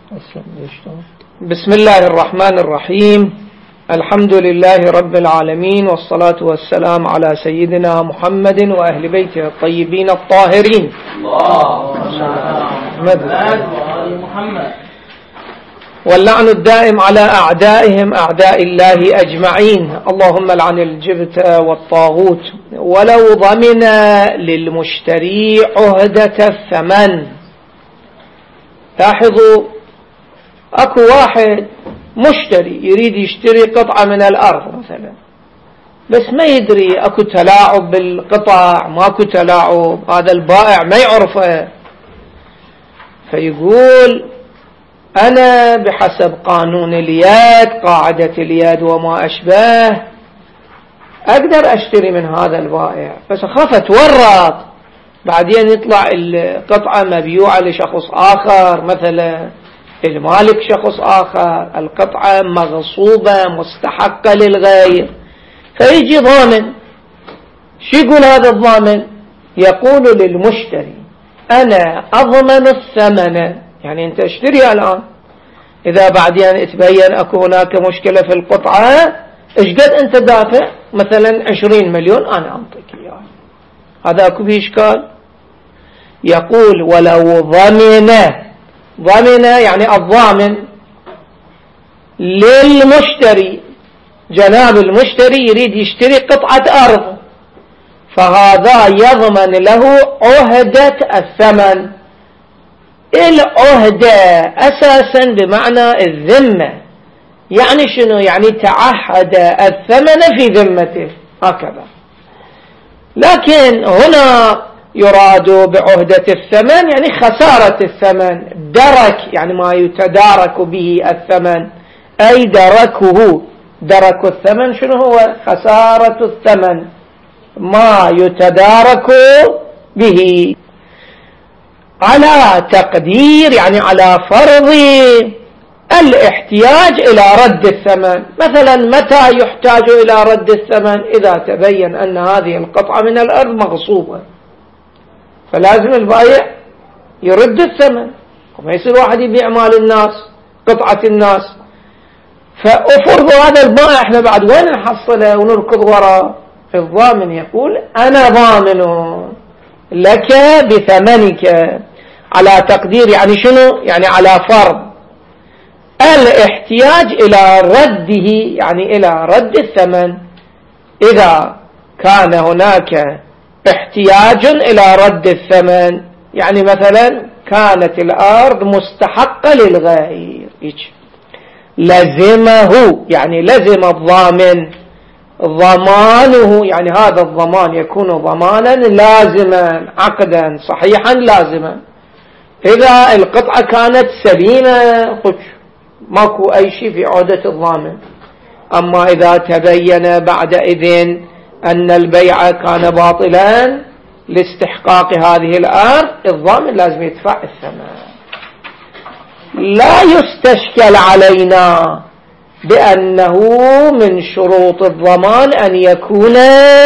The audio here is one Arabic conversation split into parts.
بسم الله الرحمن الرحيم. الحمد لله رب العالمين، والصلاة والسلام على سيدنا محمد وأهل بيته الطيبين الطاهرين. محمد. واللعن الدائم على أعدائهم أعداء الله أجمعين. اللهم لعن الجبت والطاغوت. ولو ضمن للمشتري عهدة الثمن. لاحظوا، اكو واحد مشتري يريد يشتري قطعة من الأرض مثلا، بس ما يدري اكو تلاعب بالقطع، ماكو تلاعب، هذا البائع ما يعرفه، فيقول أنا بحسب قانون اليد، قاعدة اليد وما أشبه، أقدر أشتري من هذا البائع، بس أخاف أتورط بعدين يطلع القطعة مبيوعة لشخص آخر، مثلا المالك شخص آخر، القطعة مغصوبة مستحقة للغير، فيجي ضامن. شو يقول هذا الضامن؟ يقول للمشتري أنا أضمن الثمن، يعني أنت اشتري الآن، إذا بعدين اتبين أكو هناك مشكلة في القطعة، ايش قد أنت دافع؟ مثلا 20 مليون، أنا أعطيك إياه. هذا أكو به إشكال؟ يقول ولو ضمن يعني الضامن للمشتري، جناب المشتري يريد يشتري قطعة أرض، فهذا يضمن له عهدة الثمن. العهدة أساسا بمعنى الذمة، يعني شنو؟ يعني تعهد الثمن في ذمته هكذا. لكن هنا يراد بعهدة الثمن يعني خسارة الثمن، درك يعني ما يتدارك به الثمن، أي دركه. درك الثمن شنو هو؟ خسارة الثمن، ما يتدارك به، على تقدير يعني على فرض الاحتياج إلى رد الثمن. مثلا متى يحتاج إلى رد الثمن؟ إذا تبين أن هذه القطعة من الأرض مغصوبة، فلازم البائع يرد الثمن، وما يصير واحد يبيع مال الناس، قطعة الناس. فأفرض هذا البائع احنا بعد وين نحصله ونركض وراء؟ الضامن يقول أنا ضامن لك بثمنك، على تقدير يعني شنو؟ يعني على فرض الاحتياج إلى رده، يعني إلى رد الثمن. إذا كان هناك احتياج إلى رد الثمن، يعني مثلا كانت الأرض مستحقة للغير، لزمه يعني لزم الضامن ضمانه، يعني هذا الضمان يكون ضمانا لازما، عقدا صحيحا لازما. إذا القطعة كانت سليمة ماكو أي شيء في عهدة الضامن. أما إذا تبين بعدئذ أن البيع كان باطلا لاستحقاق هذه الأرض، الضامن لازم يدفع الثمن. لا يستشكل علينا بأنه من شروط الضمان أن يكون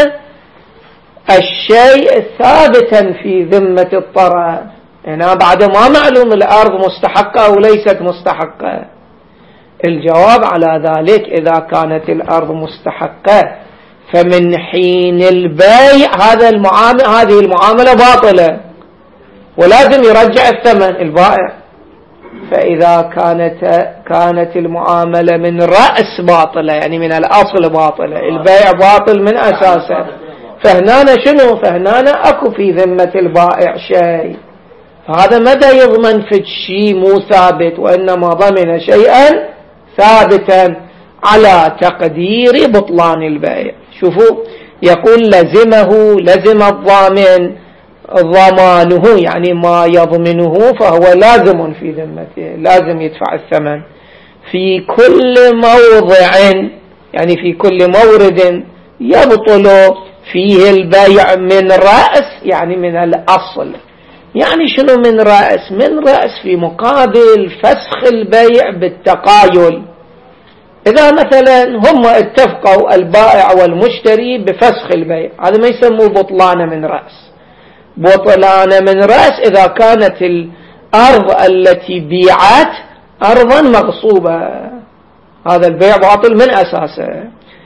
الشيء ثابتا في ذمة الطرف. هنا بعد ما معلوم الأرض مستحقة أو ليست مستحقة. الجواب على ذلك إذا كانت الأرض مستحقة فمن حين البيع هذه المعاملة باطلة، ولازم يرجع الثمن البائع. فإذا كانت المعاملة من رأس باطلة، يعني من الأصل باطلة، البيع باطل من أساسه، فهنا شنو؟ فهنا أكو في ذمة البائع شيء، فهذا مدى يضمن في شيء مو ثابت، وإنما ضمن شيئا ثابتا على تقدير بطلان البيع. شوفوا، يقول لزم الضامن ضمانه، يعني ما يضمنه فهو لازم في ذمته، لازم يدفع الثمن في كل موضع، يعني في كل مورد يبطل فيه البيع من رأس، يعني من الأصل. يعني شنو من رأس؟ من رأس في مقابل فسخ البيع بالتقايل. إذا مثلا هم اتفقوا البائع والمشتري بفسخ البيع، هذا ما يسموه بطلان من رأس. بطلان من رأس إذا كانت الأرض التي بيعت أرضا مغصوبة، هذا البيع باطل من أساسه.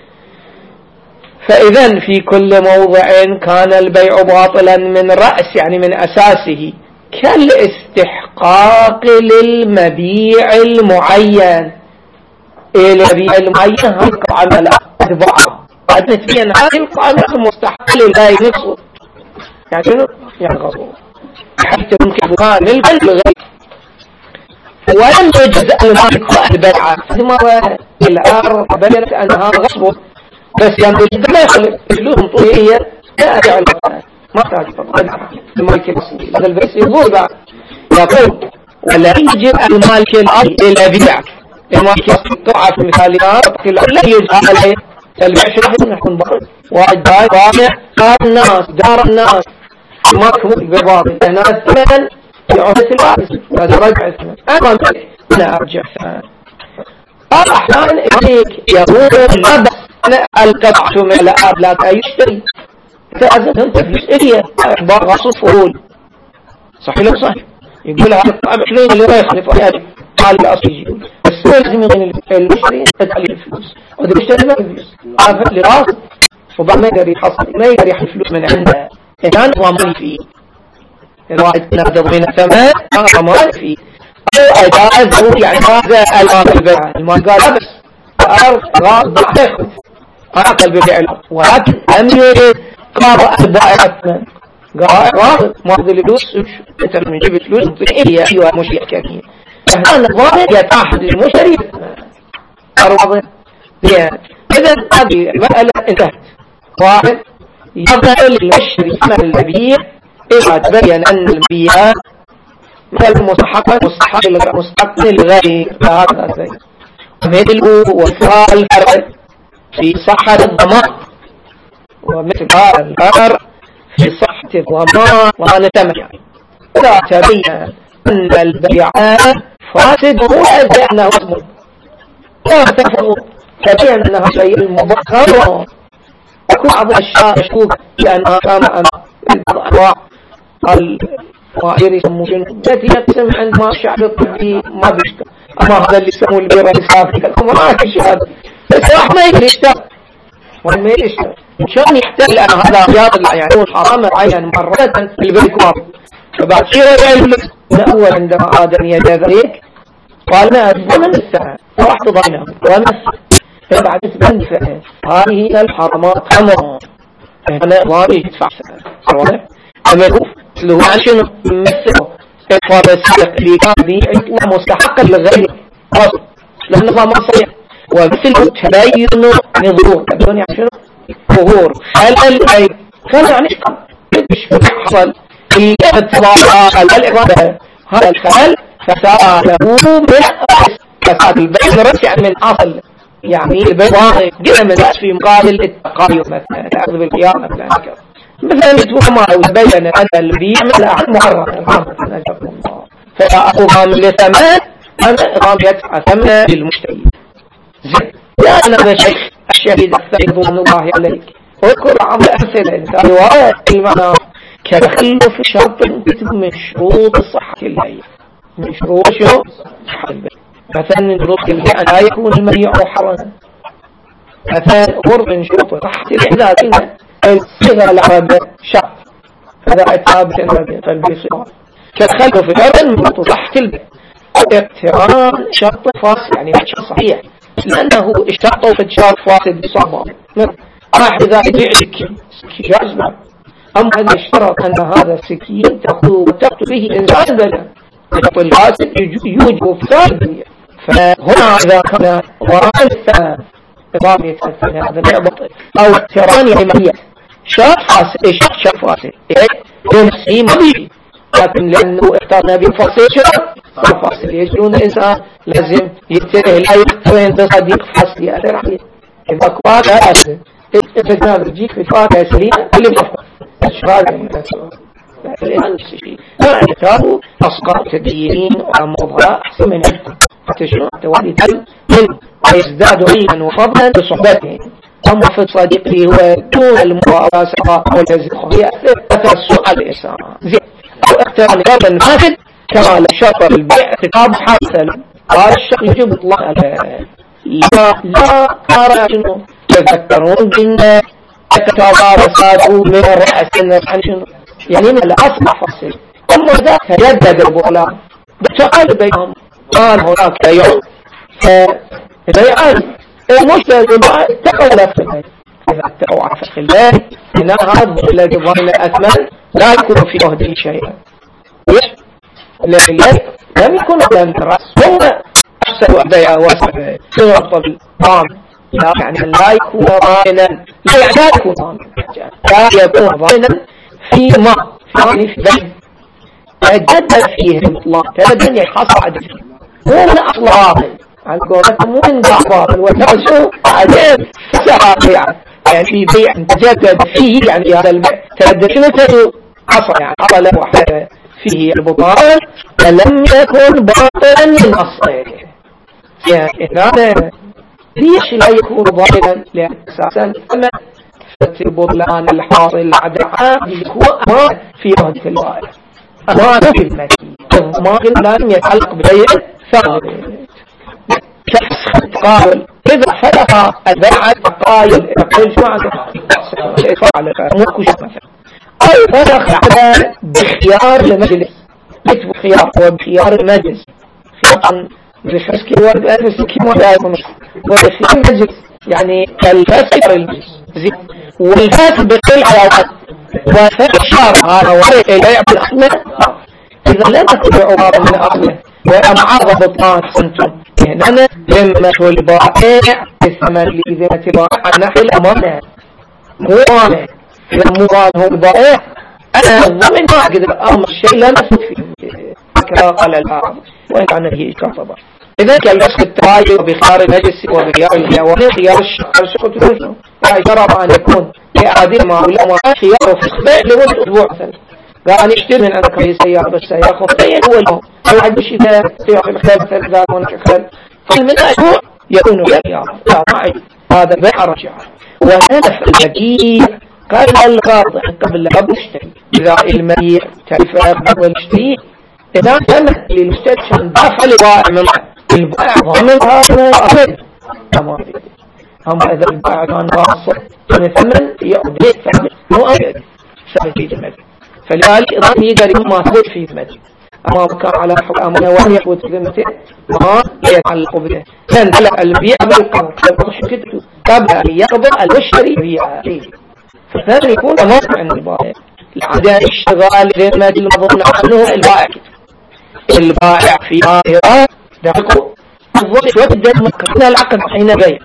فإذا في كل موضع كان البيع باطلا من رأس يعني من أساسه، كالاستحقاق للمبيع المعين. المبيع المعين هذا عمل أتباع بعد نسبيا هذه القائمة المستحق للبيع نفسه، يعني شنو؟ يعني غصب حتى يمكن كان الغير ولم يجز المالك البيعة ثم الأرض بينت أنها غصب، بس يعني ما يخلق فلوسهم طويلية لا أبيع البيعة ما تحتاج تطلع المالك الأصلي. هذا البيع يقول بعد يقول ولا يجب المالك الأصلي للبيع، المالك يقطع في مثاليات لا يجب عليه البيع. شنو نحن بقول واحد بايع الناس دار الناس ما تكون بباطل أنا أثمن يعود الوارث هذا رجع الثمن أنا أرجع ثمن. أحيانا يقول لا بس القطعة من الأرض لا يشتري فأذن أنت فلوس إليه باغ صفول صحيح لو صحيح يقول هذا الطعام شنين اللي ما يخلف هذا قال الأصلي يقول بس لازم يغني المشتري تدعي الفلوس وده يشتري ما الفلوس هذا اللي راس وبعد ما يقدر يحصل ما يقدر يحصل فلوس من عنده كان ضامن فيه الواحد نبدأ بين الثمن ضمان فيه أو أجازه يعني هذا المال البيع المال قال بس الأرض غاض ياخذ أعطى البيع الأرض ولكن لم يريد قاضي البائع الثمن قال راض ما أخذ الفلوس أنت من جبت فلوس إيه أيوة مشي كمية فهذا الضامن يتعهد المشتري أرض يعني إذا هذه المسألة انتهت. واحد يظهر للمشتري ثمن المبيع إذا تبين أن المبيع مثل مستحق للغير فهذا الزين مثل وفاء الفرع في صحة الضمان ومثل الفرع في صحة الضمان وهذا ثمن إذا تبين أن البيع فاسد هو أنه مضمون لا تفرق تبين أنها شيء مبخر أكون بعض الأشياء مشكوك لأنها كان أنواع الوائر يسموه التي يقسم عندما الشعب الطبي ما بيشتغل أما هذا اللي يسموه البيرة الإسافي ما يشتغل بس راح ما يشتغل وما يشتغل شان يحتاج لأن هذا رياض يعني هو حرام عين مرة البيكوار فبعد شيء رجع الفلس أول عندما آدم يجذريك قال ما أجزم الساعة وراح تضعنا ونفس فبعد تبني فإن هذه الحرامات حمر أنا ما يدفع سواء أما هو لو عشان مثله إفادة السلق اللي كان ذي مستحق للغير أصل لأنه ما صحيح ومثل تبين نظور تبين عشان ظهور خلل أي خلل يعني إيش حصل في التضارع الإرادة هذا الخلل فسأله من فساد البيت رجع من أصل يعني البيضاء جدا من الناس في مقابل التقايم مثلا تأخذ بالقيامة مثلا يتوقع ويبين أن الذي يعمل أحد محرم فأخذها من لثمان أنا إغام يدفع ثمن للمشتري يا أنا شيخ الشهيد أكثر رضوان الله عليك وذكر عمل أمثلة إنسان رواية المعنى كتخلف شرط من شروط صحة البيع من شروط صحة البيع مثلا من شروط البيع لا يكون المبيع محرما مثلا غرب من شروط صحة الإحداث الصيغة العربية شرط هذا ثابت فالبيع صغار كتخلف شرط من شروط صحة البيع اقتران شرط فاصل يعني شرط صحيح لأنه اشترطوا في الشرط فاصل بصعبة راح إذا يبيع سكين جائز بعد أما إذا اشترط أن هذا السكين تأخذ به إنسان بلا يقول الفاسد يوجب فساد فهنا إذا كان وراء الثاني إضافة الثاني هذا نعبط أو اقتران العملية شرط فاسد شرط فاسد بنفسه ما بيجي لكن لأنه اختارنا بفصل شرط فاسد يجرون الإنسان لازم يتره لا يقترين تصديق فاسد يأثر عليه إذا كبار لا أسد إذا بيجيك في فاتحة سليمة اللي مفهوم أشغال من الأسوأ الآن نفس الشيء ما اعتبروا أصقاء تدينين وموضوع أحسن من عندكم حتى شنو توالي تل من ويزداد علما وفضلا بصحبته أما في الصديق اللي هو دون المراسقة والتزخم يأثر السؤال الإساءة زين أو اقتران غربا فاسد كما لشرط البيع ارتكاب حاصل هذا الشخص يجب إطلاق لا ترى شنو يذكرون بنا يتوارثوا من الرأس عن شنو يعني من الأصبح فصل ثم ذاك يجدد البطلان بتقال بينهم قال هناك يوم فبيعان المشتري تقول في إذا اتقوا عن فخ الله إن هذا الذي ظن الأثمان لا يكون في عهده شيئا لله لم يكن لم الرأس ثم أحسن أبيع واسع سنة الطعام لا يعني لا يكون ضامنا لا يكون ضامنا لا يكون ضامنا فيما في ذلك تجدد فيه الإطلاق تجدد يحصل عدد هو من أصل عن قولتهم مو من بعض وتعزوا بعدين سعى يعني في بيع تجدد فيه يعني هذا البيع تجدد شنو حصل يعني حصل وحده فيه البطلان فلم يكن باطلا من أصله يعني هذا ليش لا يكون باطلا لأن أساسا أما البطلان الحاصل عدعاء هو أمان في عهد البائع أمان في المدين الضمان لم يتعلق ببيع ثابت شخص قائل إذا فتح البيع قائل يقول شو عنده فعل مو كشف مثلا أو فتح على بخيار المجلس يكتب خيار هو بخيار المجلس خيار بفسكي وبفسكي وبخيار المجلس يعني الفاسد المجلس والفاسد بقل حيوات وفشار هذا ورق البيع بالأصل إذا لا تتبع بعض من أصله وأمعاض بطان سنتم هنا ذمة البائع الثمن لذمة البائع نحو الأمانة هو أمانة إذا مضان هو البائع أنا ضمن ما أقدر أمر الشيء لا نفت فيه كما قال البعض وإن كان هي كفضة إذا كان الفسق التراجع بخيار المجلس وبخيار الجوانب خيار الشقة تنشو لا يجرب أن يكون لأعادين ما ولا ما خيار فسق بيع لمدة أسبوع مثلا قال يشتري من أنا كي سيارة بس سيارة خطية هو اليوم الواحد بشي ذا سيارة مختلف ثلاث ونشكل قال من أسبوع يكون خيار لا معي هذا بيع رجع وهدف البديع قال القاطع قبل اشتري إذا المبيع تعرف قبل اشتري إذا كان للمشتري شان دافع لبائع من البائع ضامن هذا أمر تمام هم إذا البائع كان غاصب من الثمن يأخذ ثمن مو أبد ثمن في ثمن فلذلك إذا يقدر ما ثبت في ثمن أما كان على حكامنا وأن يثبت في ثمنته ما يتعلق به كان على البيع بالقرض قبل أن يقبل المشتري بيعه فهذا يكون موقع عند البائع العادة اشتغال ذمة المظن عنه البائع في ظاهرة دقوا الضبط وقت مكرنا العقد حين بيع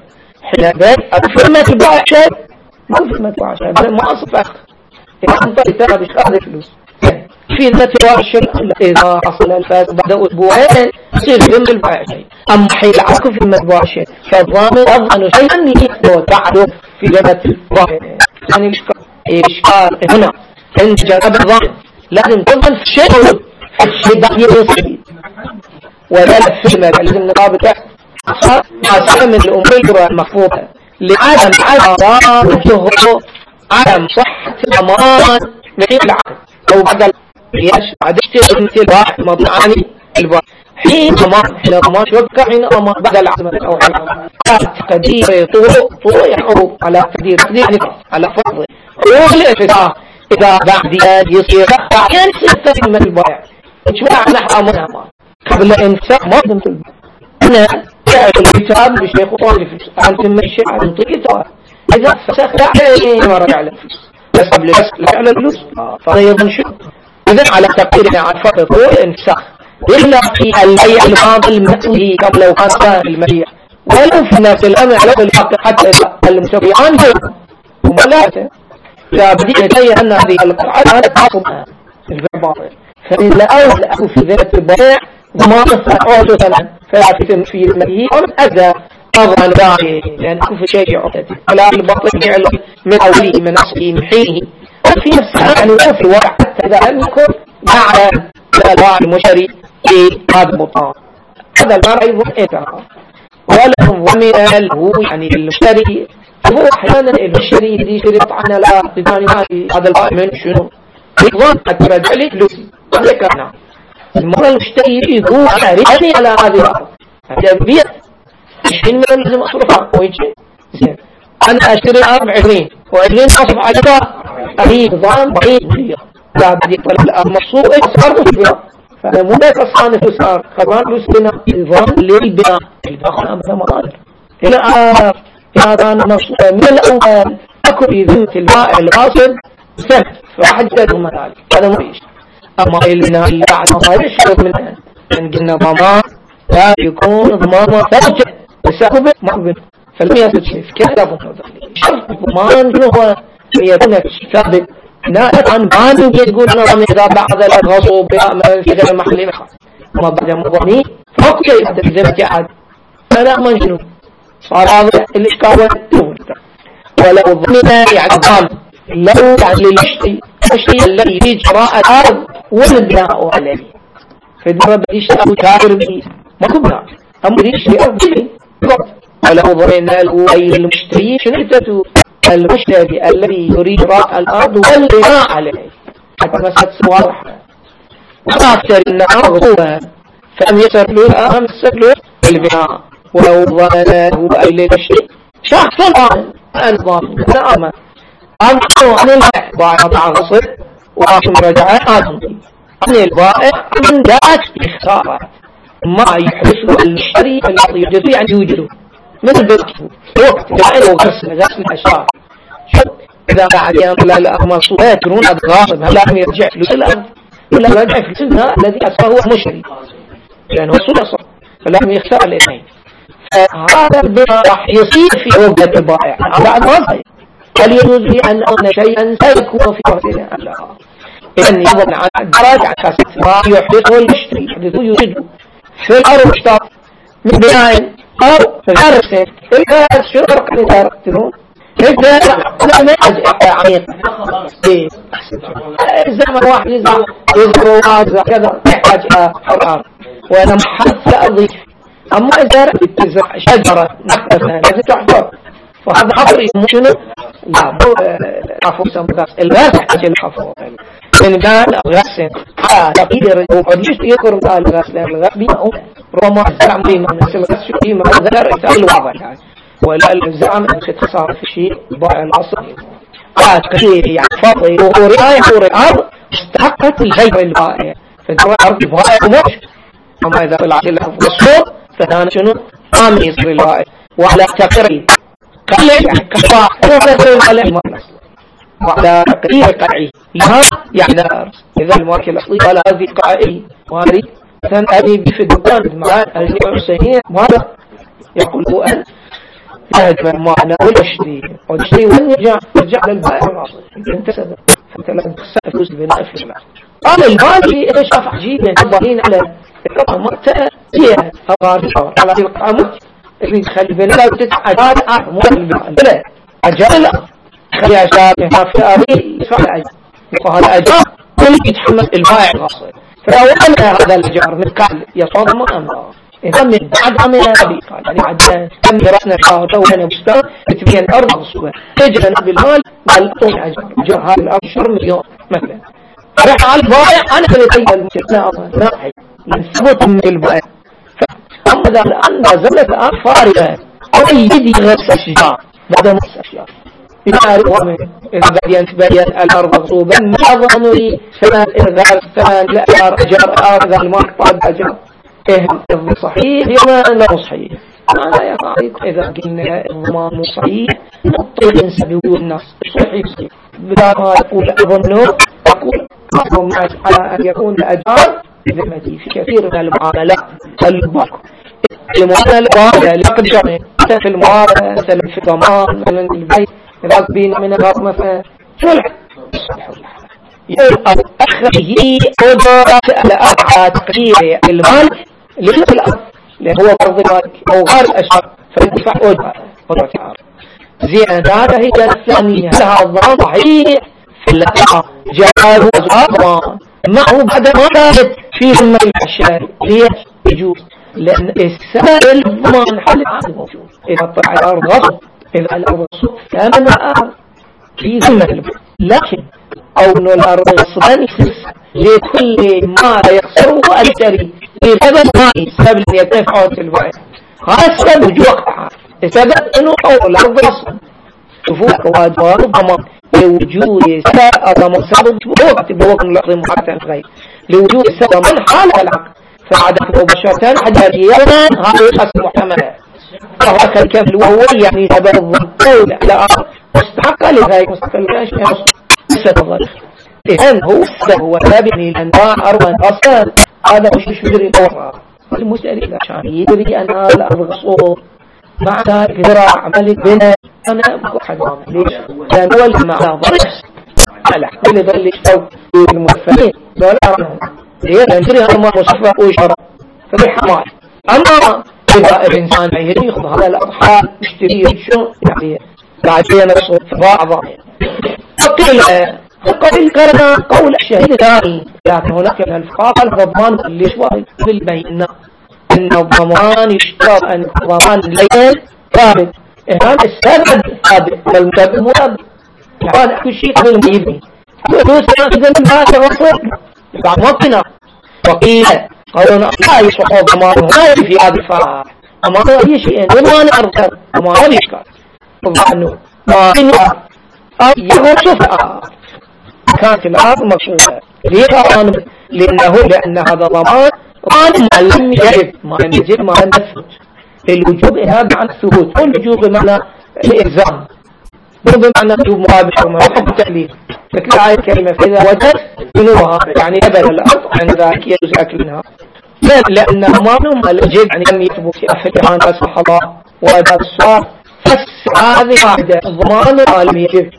فما البائع شيء ما فما البائع شيء ما أصف أخذ إذا أنت تأخذ هذه الفلوس في ذمة البائع شيء إذا حصل الفاس بعد أسبوعين يصير ذمة البائع شيء أما حين العقد في ذمة البائع شيء فالضامن أظن شيئا يتعرف في ذمة البائع يعني الإشكال هنا عند جانب الضامن لازم تضمن في الشيء الشيء يصير ولا في المال لازم نطابقه ما سمى من الأمور المفروضة لعدم عدم صحة الأمان من العقد أو بعد بعد اشتري مثل واحد مضمعني البائع حين أمان حين أمان شوكا حين أمان بعد العقد أو على تقدير طرق يحرب على تقدير على فضل والإفساء إذا بعد يصير بعدين يصير من البائع شو معنى أمان قبل إنفاق ما دمت أنا الكتاب بشيخ طالب عن ثم الشيء عن طريقة إذا فسخ عليه ما رجع له بس قبل فسخ على الفلوس فأيضا شو إذا على تقديرنا عن فقط هو إنفاق إلا في البيع الباطل المثلي قبل وقت المبيع ولو في نفس الأمر على الحق حتى المتبعان وملاته لا بديع زي أن هذه القطعة تعصبها البيع باطل فإن أول في ذات البيع وما تستطيع ثمن فلا في المبيع ومن أذى طبعا باعه لأن كل شيء يعطي فلا الباطل فعل من أوله من أصله من حينه وفي نفس يعني وفي وقع حتى إذا لم يكن مع البائع المشتري لهذا البطاقة هذا البائع أيضا إتاقة ولهم ومن هو يعني المشتري هو أحيانا المشتري يشتري طعنا لا بداني هذا البائع من شنو يضغط حتى رجع لي فلوسي ذكرنا المرة المشتري يقول أعرفني على هذه الأرض هذا بيع 20 مليون لازم أصرفها ويجي زين أنا أشتري الأرض 20 و20 أصرف عليها أهي نظام بعيد مليون لا بدي طلب الأرض مصروف صار فيها فأنا مو بس أصلا صار خبران فلوسنا نظام للبناء الداخل أمثل مقادر إلى هذا أنا مصروف من الأول أكو في ذمة البائع الغاصب سنة فحجتهم ذلك هذا مريش أما البناء اللي بعد ما هذا الشرط منها إن قلنا ضمان لا يكون ضمان فوجه بسبب معبن فلم يثبت شيء كذا ضمان شرط الضمان هو يكون في كتاب نائب عن باني يقول أنا ضمن إذا بعد الغصب بأعمل في غير محلي ما بعد مضاني فوق شيء هذا بذمة عاد فلا من شنو صار هذا الإشكال ولو ضمن يعني ضمان لو يعني للشيء الذي يريد شراء الأرض والبناء عليه فالدرب يشتغل تاجر به ما كبنا أما يشتري أرض به ولو ضمن أي المشتري شنو المشتري الذي يريد شراء الأرض والبناء عليه حتى مسألة واضحة وأكثر النهار غصوبا فأم يسرلوا أم يسرلوا البناء ولو ضمنه أي للشيء شخص الضامن لا أما أمشوا عن البائع غصب وعشم رجعه عن البائع من ذات إخساره ما يحرص المشتري الذي يجري أن يوجده من البيت وقت جائل وغرسل غسل الأشياء إذا بعد ينقل الأرض صوبات يرون أضغاصب هل لم يرجع فلوس الأرض ولا رجع فلوسها الذي أسفه هو مشتري لأنه صورة صح فلم يختار الاثنين فهذا البناء راح يصير في عقدة البائع بعد ما صحيح هل يجوز لي أن أن شيئا سيكون في وقتنا أم لا إذن يضمن عن الدرجة عن كاسة ما يحدثه المشتري يحدثه يريده في الأرض مشتاق من بناء أو غرسة الغرس شو فرق عن ترون إذا لا أجأ عميق الزمن واحد يزرع وازع كذا يحتاج حرارة وأنا محث أضيف أما إذا تزرع شجرة نحتفها لازم تحفر فهذا حفر شنو؟ لا مو حفر سمغاس الغاز يحتاج الحفر إن كان غاس تقدير وقديش يذكر قال الغاس لأن الغاس بيئة ربما الزرع بيئة من الغاس شيء ما الزرع يسأل واضح يعني ولا الزرع من اختصار في شيء ضائع الأصل كثير يعني فاضي ورعاية الأرض استحقت الغير البائع فدروا الأرض البائع ومش أما إذا طلعت الأرض مصفور فهذا شنو؟ ما يصير البائع وعلى تقريب قليل كفاء وعلى تقريب قلعي لها يعني إذا المواكب الأصلي قال هذه قائلي وهذه مثلا أبي بفدقان المعان الجميع السيئة ماذا يقولوا أن يهجم معنا والشيء وأن يرجع للبائع الأصلي انتسب فأنت لازم تخسر فلوس البناء في المال قال المال إذا شاف عجيبا الضالين على الرقم هي أغارفة على هذه القامة اللي تخلي بلا تتعجال مو بلا أجال خلي أجال في أبي يدفع الأجال وهذا أجال كل يتحمل البائع الغاصب فأولا هذا الأجار من قال يصادم أمره إذا من بعد من أبي قال يعني عد كم درسنا شهر وأنا مستوى تبين الأرض غصبة تجرنا بالمال قال طول أجار هذا الأرض 10 مليون مثلا رح على البائع أنا خليت المشكلة ناحي من ثبوت من البائع أما إذا الآن نزلت الآن فارغة أو يدي غرس أشجار بعد مس أشجار إذا ينتبين الأرض غصوبا ما ظنوا سنة الغرس سنة لأجار أجار هذا المال بعد أجار صحيح يما أنه صحيح أنا يا طارق إذا قلنا الضمان صحيح نطلق نسبه الناس صحيح بدأ يقول أظنه أقول أظن على أن يكون الأجار ذمتي في كثير من المعاملات المعاملة لقد جمع في المعاملة مثلا في الضمان مثلا البيت راكبين من الرقم مثلا شلح أخذه قدرة على أبعاد تقدير المال لغة الأرض لأن هو فرض ذلك أو غير الأشهر فالدفع قدرة الأرض زيادة هي الثانية لها الضمان صحيح في اللقاء جاءه الضمان معه بعد ما كانت في ذمة الأشياء هي يجوز لأن السائل الضمان حل عاد موجود إذا طلع الأرض غصب إذا الأرض غصب كان الأرض في ذمة البيت لكن أو أن الأرض غصبا لكل ما يخسره الشري لسبب مائي، السبب اللي يدفعه البائع هذا السبب وجوه وقعها، السبب انه طول الارض اصلا شوفوا وادوار ضمان لوجود سبب سبب وقت بوقت الارض محاكاة الغير لوجود سبب من حال العقل فعادة مباشرة حدثيا هذه قسم محتملة فهو كالكفل وهو يعني سبب الضغط على مستحق لذلك مستحق السبب إذن هو السبب هو سبب يعني الأنواع أربع أصلا هذا مش يدري الأوراق المسألة إذا كان يدري أن الأرض صور مع ذلك زرع عمل بنا أنا أبقى حد ليش؟ لأن هو المعنى ضرس على كل ذلك أو المفهمين دول أرنهم لأن يدري هذا ما وصفه وشرع فبالحماية أما إذا الإنسان يخض هذا الأضحى يشتري شو يعني بعدين الصوت بعض وقيل كرنا قول الشهيد ثاني لكن هناك من الفقهاء الضمان اللي شوي بالبينة أن الضمان يشترط أن الضمان الليل ثابت هذا السبب ثابت والمسبب ثابت يعني كل شيء قبل ما يبني يقول سيأخذ من هذا الرسول بعد وقتنا وقيل قولنا لا يصح ضمان ولا في هذا الفرع أما هو أي شيء ضمان أرض أما هو يشكر ضمانه ما يقول شفاء كانت الأرض مقصودة لأن هذا ضمان ما لم يجب ما نثبت الوجوب هذا عن الثبوت والوجوب بمعنى الإلزام مو بمعنى وجوب مقابل حرمة وحب التأليف مثل هاي الكلمة فإذا وجد منوها يعني نبل الأرض عن ذلك يجوز أكل منها لأن ضمانهم الجد يعني لم يثبت في أفلحان أصبح الله وأداء السؤال هذه واحدة الضمان ما لم يجب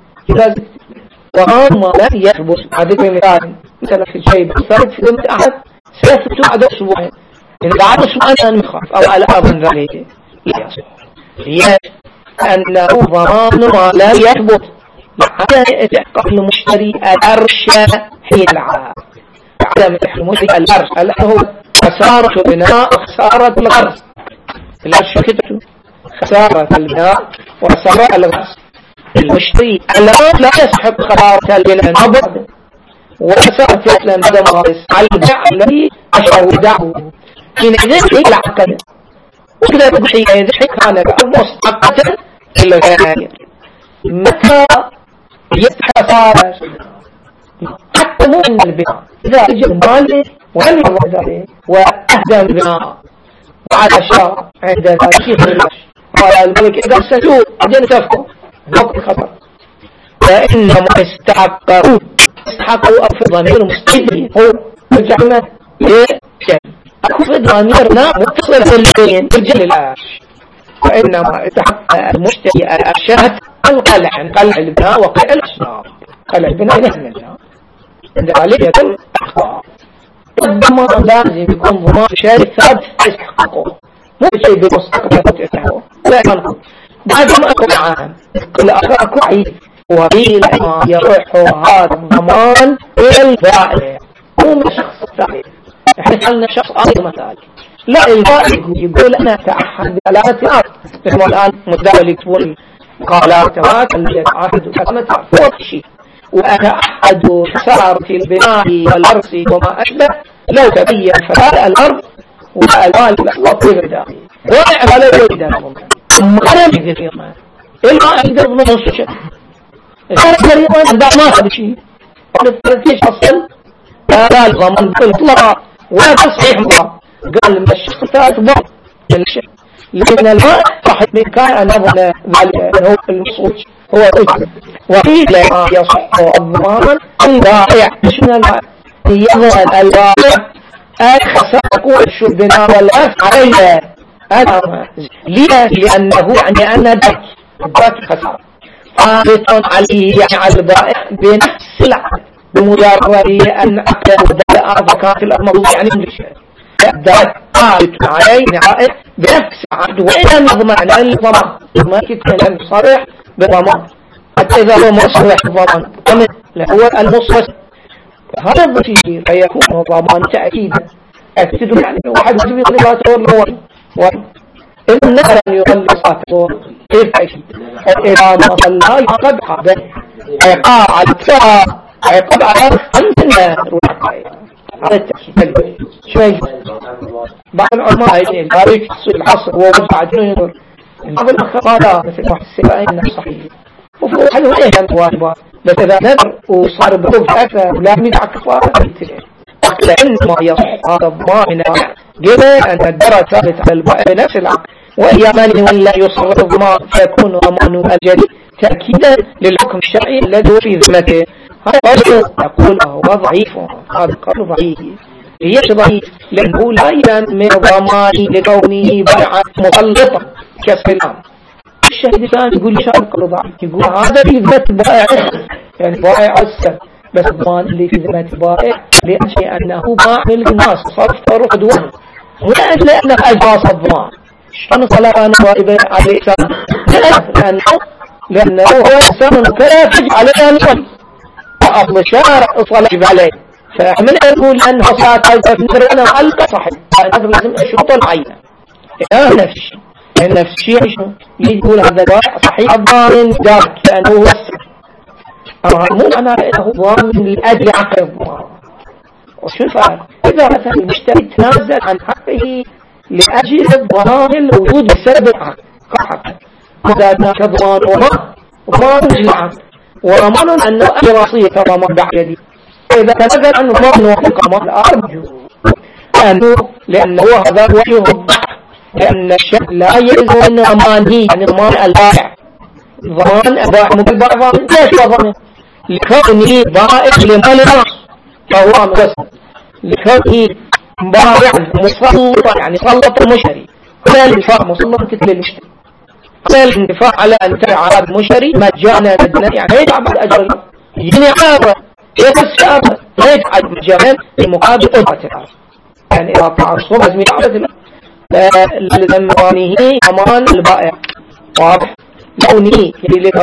ضمان ما لم يثبت هذا مثلا في الشيء بالثالث في ذمة أحد سيثبت بعد أسبوعين إذا بعد أسبوعين أنا مخاف أو على أظن ذلك لا يصح هي أنه ضمان ما لا يثبت حتى يتحقق المشتري الأرش حين العام عدم المشتري الأرش هو خسارة البناء وخسارة الغرس الأرش كتبته خسارة البناء وخسارة الغرس المشتري الآن لا يسحب خسارة البناء أبدا وخسارة الأسلام هذا مغارس على البيع الذي أشعر ودعه حينئذ العقد وكذا تضحي كان المستقبل الغير متى يتحصار حتى مو من البناء إذا أجل مالي ولم يضع ذلك وأهدى البناء وعلى شاء عند ذلك يخرج قال الملك إذا سجود أجل تفكر وقت الخطر فإنهم استحقوا أفضل ضمير مستقبل هو الجعمة لشيء أكفر ضميرنا متصل بالبين الجل العاش وإنما يتحقق المشتري الأشهد القلع قلع البناء وقلع الأشنار قلع البناء نحن البناء عند ذلك يتم أحقاق الضمان لازم يكون ضمان شيء ثابت يستحققه مو شيء بالمستقبل يتحققه لا ينقل بعد ما أكون عام كل أخاك عيد وقيل ما يروح هذا الضمان إلى البائع مو من شخص ثاني احنا حلنا شخص آخر مثال لا البائع يقول أنا أتعهد بثلاثة أرض مثل الآن مدعو يكتبون قالات اللي يتعهد بثلاثة أرض هو شيء وأتعهد خسارة البناء والأرض وما أشبه لو تبين فساد الأرض والمال الأخلاق في الداخل ولا ولا يريد أنا يقدر يضمن إلا يقدر يضمن السجن الثالث يضمن ما هذا شيء الثالث أصلا لا الضمان بالإطلاق ولا تصحيح مطلق قال لما الشخص الثالث ضمن الشيء لأن الماء صاحب بإمكان أن يضمن ذلك هو المقصود هو الأجر وقيل ما يصح الضمان البائع شنو البائع يضمن البائع خسارة البناء والأرض عليه لأنه يعني أن ذاك خسارة ثابت عليه يعني على البائع بنفس العقد بمجرد أن أقل الأرض كانت الأرض يعني من الشيء ذاك ثابت عليه نهائي بنفس العقد وإن يضمن الضمان ما يتكلم صريح بضمان حتى إذا هو مصرح بضمان هو المصرح هذا الشيء فيكون ضمان تأكيدا أكتدوا يعني واحد يجب يغلي باته إن نهرا يغلي باته كيف أكيد إذا ما صلى يقب عقاب على الكفاء عقاب على أنت النار هذا التأكيد. شوي بعض العلماء يقول العصر ووضع يقول بعض الأخبار مثل محسبة إنه صحيح وفروح هذا إيه كانت واجبة بس إذا نذر وصار بكفة ولا يدع كفارة لأن ما يصح هذا الضمان قبل أن الدرى ثابت على البائع بنفس العقد وإيا من ولا يصرف الضمان فيكون ضمانه الجديد تأكيدا للحكم الشرعي الذي في ذمته. هذا قول يقول هو ضعيف، هذا قول ضعيف. ليش ضعيف؟ لأنه لا ينمي ضماني لكونه بيعة مغلطة كالسلام. الشهيد الثاني يقول لي شاب قول ضعيف، يقول هذا في ذمة البائع يعني بائع السن بس الضمان اللي في ذمة البائع لأنه باع للناس صرف طرق دوام لأنه أجاز الضمان. شان صلاة نوائب على الإسلام لأنه هو إنسان كافج عليه الوالي أصل الشارع أصلح عليه فمن يقول أنه صلاة مثل أنا علق صحيح هذا لازم الشرطة العينة نفس الشيء شنو يقول هذا صحيح الضامن ذاك لأنه هو السر مو أنا لأنه ضامن لأجل عقل الضمان. وشو الفرق؟ إذا مثلا المشتري تنازل عن حقه لأجل الضمان الوجود بسبب العقد كحق إذا ذاك ضمان وضمان العقد وضمان أنه أجراسية كضمان بعد يدي إذا تنازل عن ضمان وضمان الأرجو لأنه هذا هو يوضح لأن الشيء لا يلزم أنه أماني يعني ضمان البائع ضمان البائع مو بالبائع ليش ضمان لكونه بائع لمال فهو مقصد لكونه بائع مسلط يعني سلط المشتري هذا الانفاق مسلط كتل المشتري هذا الانفاق على أن تبع المشتري مجانا مدنا يعني يدفع بعد أجر يجيني عابة يبس عابة لا يدفع مجانا لمقابل أجرة العابة يعني إذا تعصب أزمي عابة لذنبانه أمان البائع واضح لكونه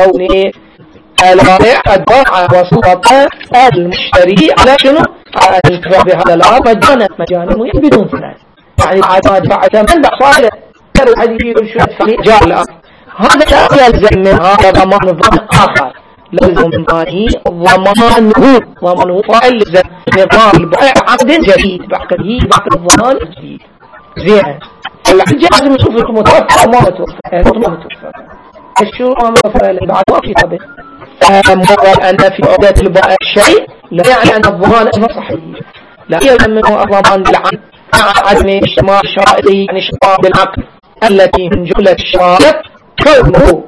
البائع أدفع وسلطة المشتري على شنو؟ على الانتفاع بهذا الأمر مجانا بدون ثمن يعني بعد ما دفع ثمن بحصاله ترى الحديث يقول شو أدفع جاء الأمر هذا لا يلزم من هذا ضمان آخر لازم ضمانه فاعل نظام البائع عقد جديد بعقد الضمان الجديد زين الحجة لازم نشوف المتوفى ما متوفى الشروط ما متوفى بعد وقت طبيعي مجرد أن في عقدة البائع شيء لا يعني أن الضمان أنه صحيح لا يلزم منه الضمان بالعقد مع عدم اجتماع شرائطه يعني شرائط العقد التي من جملة الشرائط كونه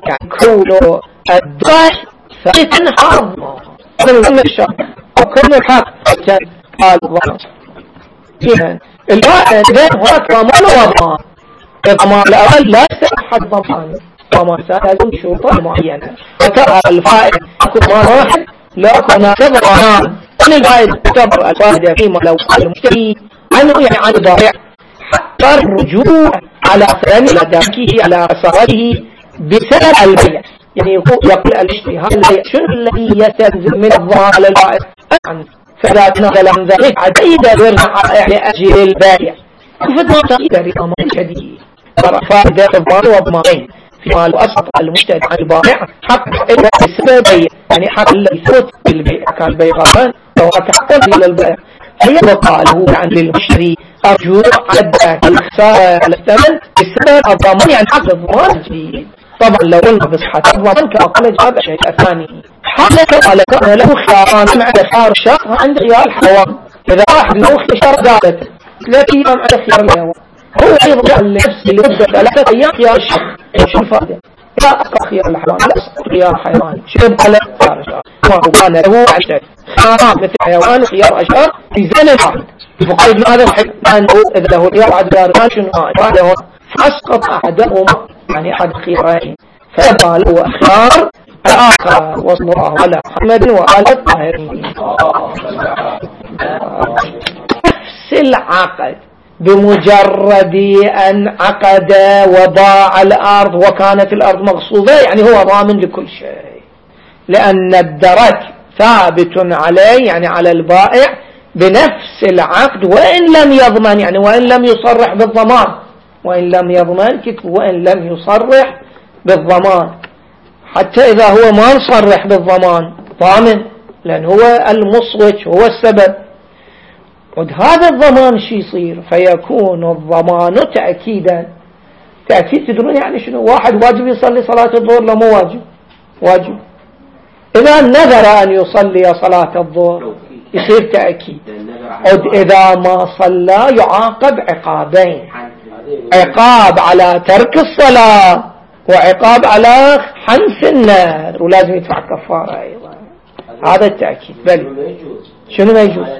الدائع ثابتا حرام هذا من جملة الشرائط وكونه الحق قال الضمان فيها البائع إذا هناك ضمان وضمان الضمان الأول لا يصح الضمان ضمان لازم شروط معينة وترى الفائد يكون ضمان واحد لا يكون ضمان أن الفائد تعتبر الفائدة فيما لو قال المشتري عنه يعني عن البائع حتى الرجوع على ثاني لداكيه على أسراره بسبب البيع يعني يقول المشتري هذا شنو الذي يستلزم من الضمان على البائع فإذا تنقل عن ذلك عديدة يرجع لأجل البائع فإذا تقدر بضمان شديد فائدة الضمان وضمانين فيما لو أسقط المشتري عن البائع حق إلا بسبب يعني حق الذي يثبت بالبيع كان بيع غلطان فهو حق إلى البائع فيبقى له عن المشتري الرجوع على الخسارة على الثمن بسبب الضمان يعني حق الضمان الجديد. طبعا لو قلنا بصحة الضمان كأقل جاب شيء ثاني حالة على كان له خياران عند خيار الشخص عند خيار الحيوان إذا واحد له خيار ذلك 3 أيام عند خيار الحيوان هو يرجع لنفسه لمدة 3 أيام خيار الشخص شو الفائدة؟ لا أبقى خيار الحيوان لا أسقط خيار الحيوان شو يبقى له خيار الشخص ما هو كان له عشرة خيارات مثل حيوان خيار أشهر في زمن واحد فقال هذا الحكم أنه إذا له خيار عدد كان شنو هذا فأسقط أحدهما يعني أحد خيارين فيبقى له خيار الآخر وصل الله على محمد وعلى الطاهرين. نفس العقد بمجرد أن عقد وباع الأرض وكانت الأرض مغصوبة يعني هو ضامن لكل شيء لأن الدرك ثابت عليه يعني على البائع بنفس العقد وإن لم يضمن يعني وإن لم يصرح بالضمان وإن لم يضمن وإن لم يصرح بالضمان حتى إذا هو ما نصرح بالضمان ضامن لأن هو المصوت هو السبب. هذا الضمان شي يصير؟ فيكون الضمان تأكيدا. تأكيد تدرون يعني شنو؟ واحد واجب يصلي صلاة الظهر لا مو واجب؟ واجب. إذا نذر أن يصلي صلاة الظهر يصير تأكيد. إذا ما صلى يعاقب عقابين: عقاب على ترك الصلاة وعقاب على حنس النار، ولازم يدفع كفارة أيضا. هذا التأكيد. بل شنو ما يجوز؟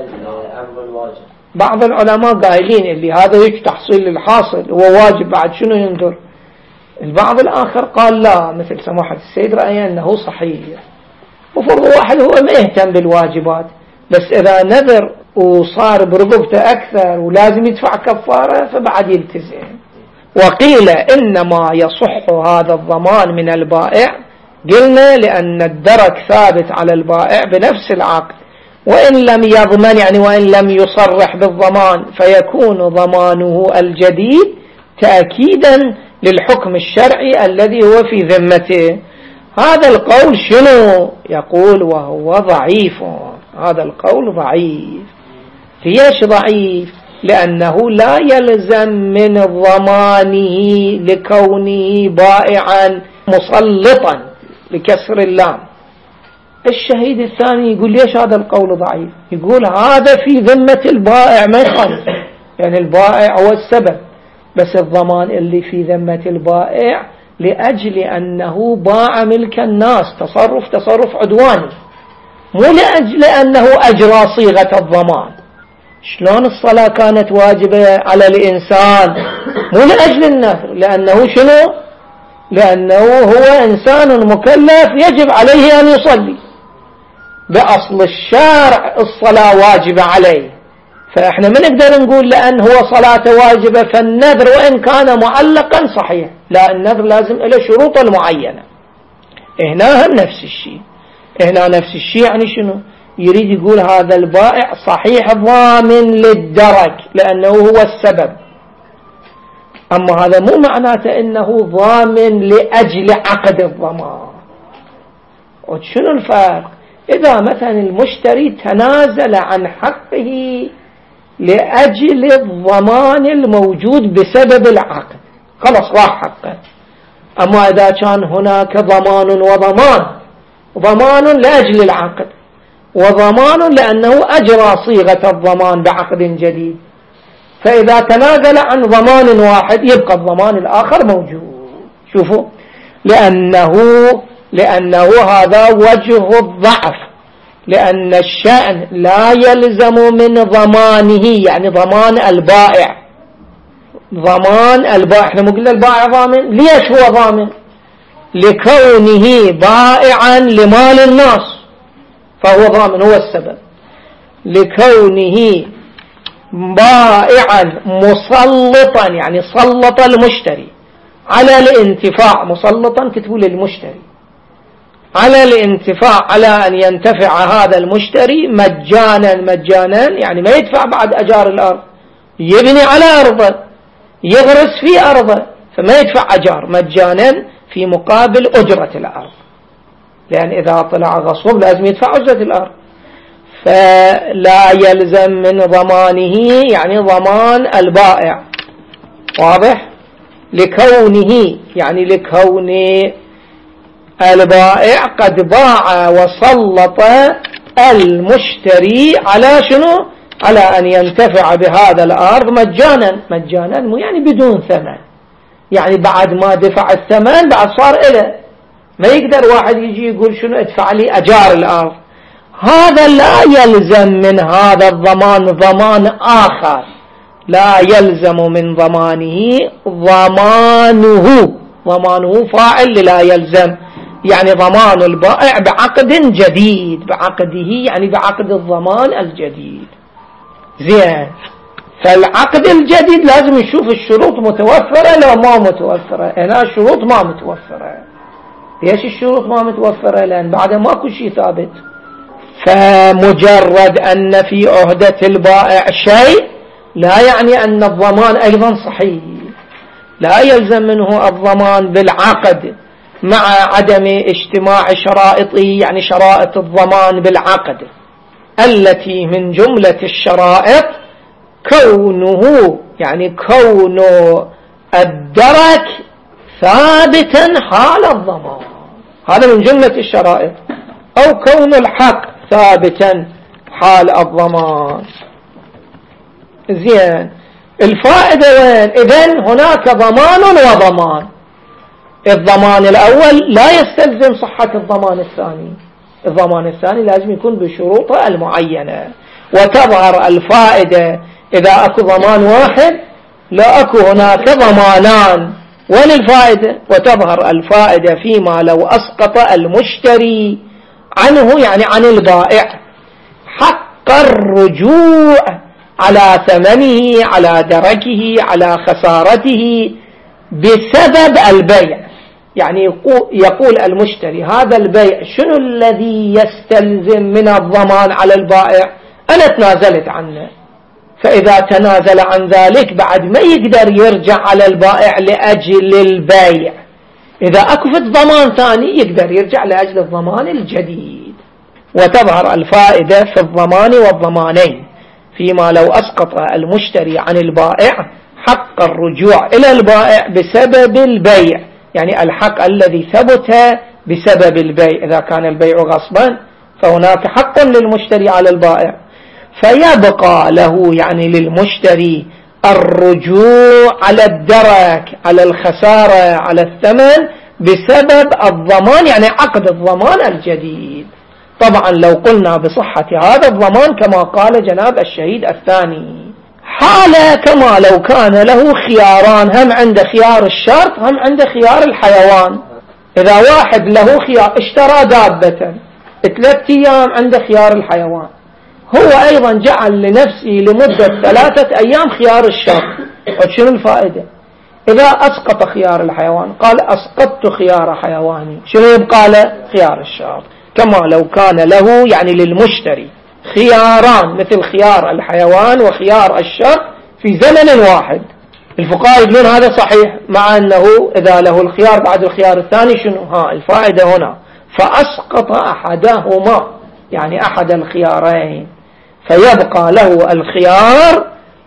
بعض العلماء قائلين اللي هذا هيك تحصيل للحاصل هو واجب، بعد شنو ينذر؟ البعض الآخر قال لا، مثل سماحة السيد رأي أنه صحيح، وفرض واحد هو ما يهتم بالواجبات، بس إذا نذر وصار برقبته أكثر ولازم يدفع كفارة فبعد يلتزم. وقيل إنما يصح هذا الضمان من البائع، قلنا لأن الدرك ثابت على البائع بنفس العقد، وإن لم يضمن يعني وإن لم يصرح بالضمان فيكون ضمانه الجديد تأكيدا للحكم الشرعي الذي هو في ذمته. هذا القول شنو؟ يقول وهو ضعيف. هذا القول ضعيف. ليش ضعيف؟ لأنه لا يلزم من ضمانه لكونه بائعا مسلطا بكسر اللام. الشهيد الثاني يقول ليش هذا القول ضعيف؟ يقول هذا في ذمة البائع ما يخالف، يعني البائع هو السبب، بس الضمان اللي في ذمة البائع لأجل أنه باع ملك الناس، تصرف عدواني، مو لأجل أنه أجرى صيغة الضمان. شلون الصلاة كانت واجبة على الإنسان؟ مو لأجل النذر، لأنه شنو؟ لأنه هو إنسان مكلف يجب عليه أن يصلي، بأصل الشارع الصلاة واجبة عليه، فإحنا ما نقدر نقول لأن هو صلاة واجبة فالنذر وإن كان معلقا صحيح، لا، النذر لازم له شروط المعينة. هنا هم نفس الشيء. هنا نفس الشيء يعني شنو؟ يريد يقول هذا البائع صحيح ضامن للدرك لأنه هو السبب، أما هذا مو معناته إنه ضامن لأجل عقد الضمان. وشنو الفرق؟ إذا مثلا المشتري تنازل عن حقه لأجل الضمان الموجود بسبب العقد خلص راح حقه، أما إذا كان هناك ضمان وضمان، ضمان لأجل العقد وضمان لأنه أجرى صيغة الضمان بعقد جديد، فإذا تنازل عن ضمان واحد يبقى الضمان الآخر موجود. شوفوا، لأنه هذا وجه الضعف، لأن الشأن لا يلزم من ضمانه، يعني ضمان البائع. ضمان البائع، احنا مو قلنا البائع ضامن؟ ليش هو ضامن؟ لكونه بائعا لمال الناس فهو ضامن، هو السبب. لكونه بائعا مسلطا، يعني سلط المشتري على الانتفاع، مسلطا كتبوا للمشتري على الانتفاع، على أن ينتفع هذا المشتري مجانا، يعني ما يدفع بعد أجار الأرض، يبني على أرضه، يغرس في أرضه، فما يدفع أجار، مجانا في مقابل أجرة الأرض، لأن إذا طلع غصب لازم يدفع أجرة الأرض. فلا يلزم من ضمانه يعني ضمان البائع، واضح؟ لكونه يعني لكون البائع قد باع وسلط المشتري على شنو؟ على أن ينتفع بهذا الأرض مجانا مو يعني بدون ثمن، يعني بعد ما دفع الثمن بعد صار إله، ما يقدر واحد يجي يقول شنو ادفع لي أجار الأرض. هذا لا يلزم من هذا الضمان ضمان آخر، لا يلزم من ضمانه ضمانه فاعل لا يلزم، يعني ضمان البائع بعقد جديد، بعقده يعني بعقد الضمان الجديد. زين، فالعقد الجديد لازم نشوف الشروط متوفرة لا ما متوفرة. هنا الشروط ما متوفرة. ليش الشروط ما متوفرة؟ لأن بعد ماكو شيء ثابت، فمجرد أن في عهدة البائع شيء لا يعني أن الضمان أيضا صحيح، لا يلزم منه الضمان بالعقد مع عدم اجتماع شرائطه، يعني شرائط الضمان بالعقد التي من جملة الشرائط كونه يعني كون الدرك ثابتا حال الضمان، هذا من جملة الشرائط، أو كون الحق ثابتا حال الضمان. زين، الفائدة وين؟ إذن هناك ضمان وضمان. الضمان الأول لا يستلزم صحة الضمان الثاني، الضمان الثاني لازم يكون بشروطه المعينة. وتظهر الفائدة إذا أكو ضمان واحد، لا أكو هناك ضمانان. وللفائدة، وتظهر الفائدة فيما لو أسقط المشتري عنه يعني عن البائع حق الرجوع على ثمنه، على دركه، على خسارته بسبب البيع. يعني يقول المشتري هذا البيع شنو الذي يستلزم من الضمان على البائع؟ أنا تنازلت عنه، فإذا تنازل عن ذلك بعد ما يقدر يرجع على البائع لأجل البيع. إذا أكفت ضمان ثاني يقدر يرجع لأجل الضمان الجديد. وتظهر الفائدة في الضمان والضمانين فيما لو أسقط المشتري عن البائع حق الرجوع إلى البائع بسبب البيع، يعني الحق الذي ثبت بسبب البيع. إذا كان البيع غصبا فهناك حق للمشتري على البائع، فيبقى له يعني للمشتري الرجوع على الدرك، على الخسارة، على الثمن بسبب الضمان، يعني عقد الضمان الجديد. طبعا لو قلنا بصحة هذا الضمان كما قال جناب الشهيد الثاني، حالة كما لو كان له خياران، هم عند خيار الشرط هم عند خيار الحيوان. إذا واحد له خيار اشترى دابة 3 أيام عند خيار الحيوان، هو أيضا جعل لنفسه لمدة 3 أيام خيار الشرط. وشنو الفائدة؟ إذا أسقط خيار الحيوان قال أسقطت خيار حيواني، شنو يبقى له؟ خيار الشرط. كما لو كان له يعني للمشتري خياران مثل خيار الحيوان وخيار الشرط في زمن واحد. الفقهاء يقولون هذا صحيح، مع أنه إذا له الخيار بعد الخيار الثاني شنو؟ الفائدة هنا فأسقط أحدهما، يعني أحد الخيارين، فيبقى له الخيار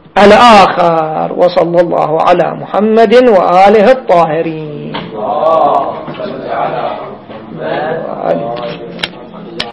الآخر. وصلى الله على محمد وآله الطاهرين.